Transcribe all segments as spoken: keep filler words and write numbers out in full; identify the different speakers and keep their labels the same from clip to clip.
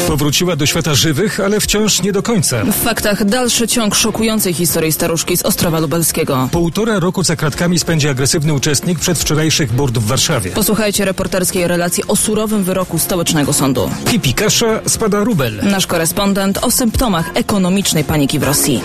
Speaker 1: Powróciła do świata żywych, ale wciąż nie do końca.
Speaker 2: W faktach dalszy ciąg szokującej historii staruszki z Ostrowa Lubelskiego.
Speaker 1: Półtora roku za kratkami spędzi agresywny uczestnik przedwczorajszych burt w Warszawie.
Speaker 2: Posłuchajcie reporterskiej relacji o surowym wyroku stołecznego sądu.
Speaker 1: Kipi kasza, spada rubel.
Speaker 2: Nasz korespondent o symptomach ekonomicznej paniki w Rosji.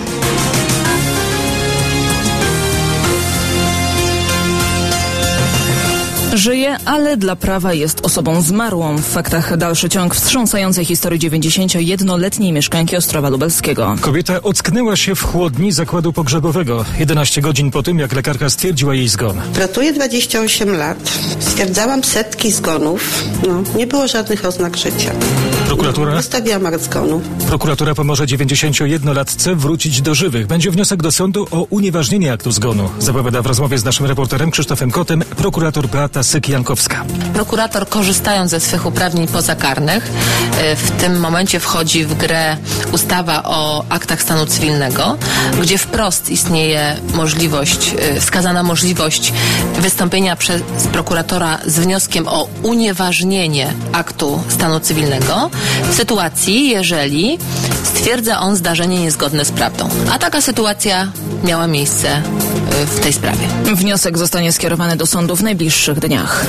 Speaker 2: Żyje, ale dla prawa jest osobą zmarłą. W faktach dalszy ciąg wstrząsającej historii dziewięćdziesięciojednoletniej mieszkanki Ostrowa Lubelskiego.
Speaker 1: Kobieta ocknęła się w chłodni zakładu pogrzebowego. jedenaście godzin po tym, jak lekarka stwierdziła jej zgon.
Speaker 3: Pracuję dwadzieścia osiem lat. Stwierdzałam setki zgonów. No, nie było żadnych oznak życia.
Speaker 1: Prokuratura?
Speaker 3: Wystawiłam akt zgonu.
Speaker 1: Prokuratura pomoże dziewięćdziesięciojednolatce wrócić do żywych. Będzie wniosek do sądu o unieważnienie aktu zgonu. Zapowiada w rozmowie z naszym reporterem Krzysztofem Kotem prokurator Beata Syk-Jankowska.
Speaker 4: Prokurator, korzystając ze swych uprawnień pozakarnych, w tym momencie wchodzi w grę ustawa o aktach stanu cywilnego, gdzie wprost istnieje możliwość, wskazana możliwość wystąpienia przez prokuratora z wnioskiem o unieważnienie aktu stanu cywilnego w sytuacji, jeżeli stwierdza on zdarzenie niezgodne z prawdą. A taka sytuacja miała miejsce w tej sprawie.
Speaker 2: Wniosek zostanie skierowany do sądu w najbliższych dniach.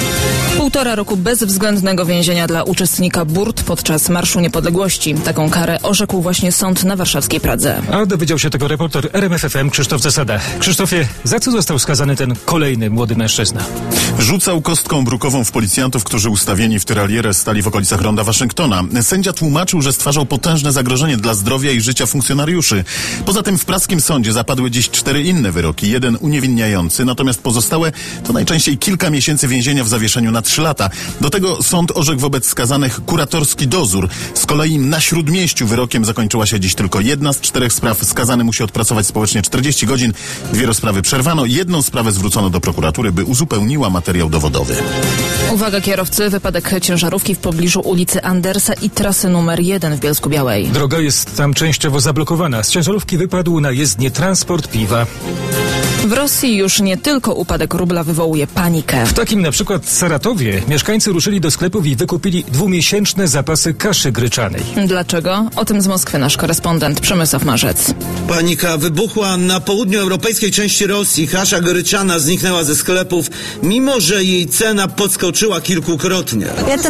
Speaker 2: Półtora roku bezwzględnego więzienia dla uczestnika burt podczas Marszu Niepodległości. Taką karę orzekł właśnie sąd na warszawskiej Pradze.
Speaker 1: A dowiedział się tego reporter R M F F M Krzysztof Zasada. Krzysztofie, za co został skazany ten kolejny młody mężczyzna?
Speaker 5: Rzucał kostką brukową w policjantów, którzy ustawieni w tyralierę stali w okolicach ronda Waszyngtona. Sędzia tłumaczył, że stwarzał potężne zagrożenie dla zdrowia i życia funkcjonariuszy. Poza tym w praskim sądzie zapadły dziś cztery inne wyroki. Jeden uniewinniający, natomiast pozostałe to najczęściej kilka miesięcy więzienia w zawieszeniu na trzy lata. Do tego sąd orzekł wobec skazanych kuratorski dozór. Z kolei na Śródmieściu wyrokiem zakończyła się dziś tylko jedna z czterech spraw. Skazany musi odpracować społecznie czterdzieści godzin. Dwie rozprawy przerwano. Jedną sprawę zwrócono do prokuratury, by uzupełniła materiał dowodowy.
Speaker 2: Uwaga kierowcy, wypadek ciężarówki w pobliżu ulicy Andersa i trasy numer jeden w Bielsku-Białej.
Speaker 1: Droga jest tam częściowo zablokowana. Z ciężarówki wypadł na jezdnię transport piwa.
Speaker 2: W Rosji już nie tylko upadek rubla wywołuje panikę.
Speaker 1: W takim na przykład Saratowie mieszkańcy ruszyli do sklepów i wykupili dwumiesięczne zapasy kaszy gryczanej.
Speaker 2: Dlaczego? O tym z Moskwy nasz korespondent Przemysław Marzec.
Speaker 6: Panika wybuchła na południoeuropejskiej części Rosji. Kasza gryczana zniknęła ze sklepów, mimo że jej cena podskoczyła kilkukrotnie.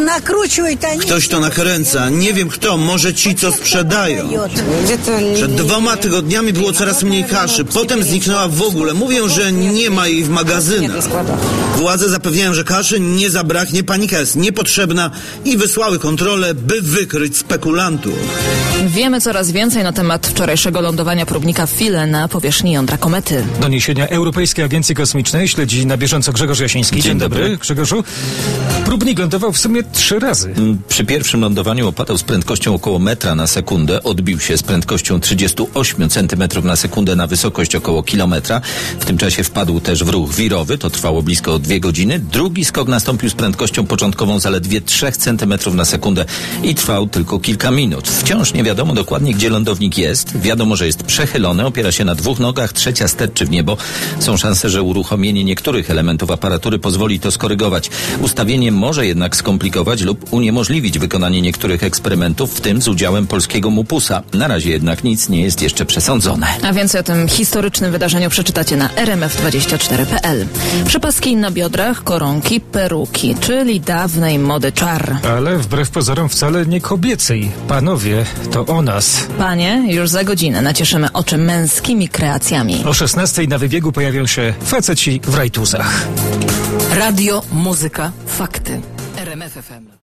Speaker 6: Ktoś to nakręca. Nie wiem kto, może ci, co sprzedają. Przed dwoma tygodniami było coraz mniej kaszy, potem zniknęła w ogóle. Mówią, że nie ma jej w magazynach. Władze zapewniają, że kaszy nie zabraknie, panika jest niepotrzebna i wysłały kontrolę, by wykryć spekulantów.
Speaker 2: Wiemy coraz więcej na temat wczorajszego lądowania próbnika Philae na powierzchni jądra komety.
Speaker 1: Doniesienia Europejskiej Agencji Kosmicznej śledzi na bieżąco Grzegorz Jasiński. Dzień, Dzień dobry. dobry, Grzegorzu. Próbnik lądował w sumie trzy razy.
Speaker 7: Przy pierwszym lądowaniu opadał z prędkością około metra na sekundę, odbił się z prędkością trzydzieści osiem centymetrów na sekundę na wysokość około kilometra. W tym czasie wpadł też w ruch wirowy, to trwało blisko dwie godziny. Drugi skok nastąpił z prędkością początkową zaledwie trzy centymetry na sekundę i trwał tylko kilka minut. Wciąż nie wiadomo dokładnie, gdzie lądownik jest. Wiadomo, że jest przechylony, opiera się na dwóch nogach, trzecia sterczy w niebo. Są szanse, że uruchomienie niektórych elementów aparatury pozwoli to skorygować. Ustawienie może jednak skomplikować lub uniemożliwić wykonanie niektórych eksperymentów, w tym z udziałem polskiego mupusa. Na razie jednak nic nie jest jeszcze przesądzone.
Speaker 2: A więcej o tym historycznym wydarzeniu przeczytacie na r m f dwadzieścia cztery kropka p l. Przepaski na biodrach, koronki, peruki, czyli dawnej mody czar.
Speaker 1: Ale wbrew pozorom wcale nie kobiecej. Panowie, to o nas.
Speaker 2: Panie, już za godzinę nacieszymy oczy męskimi kreacjami.
Speaker 1: O szesnastej na wybiegu pojawią się faceci w rajtuzach.
Speaker 8: Radio, muzyka, fakty. R M F F M.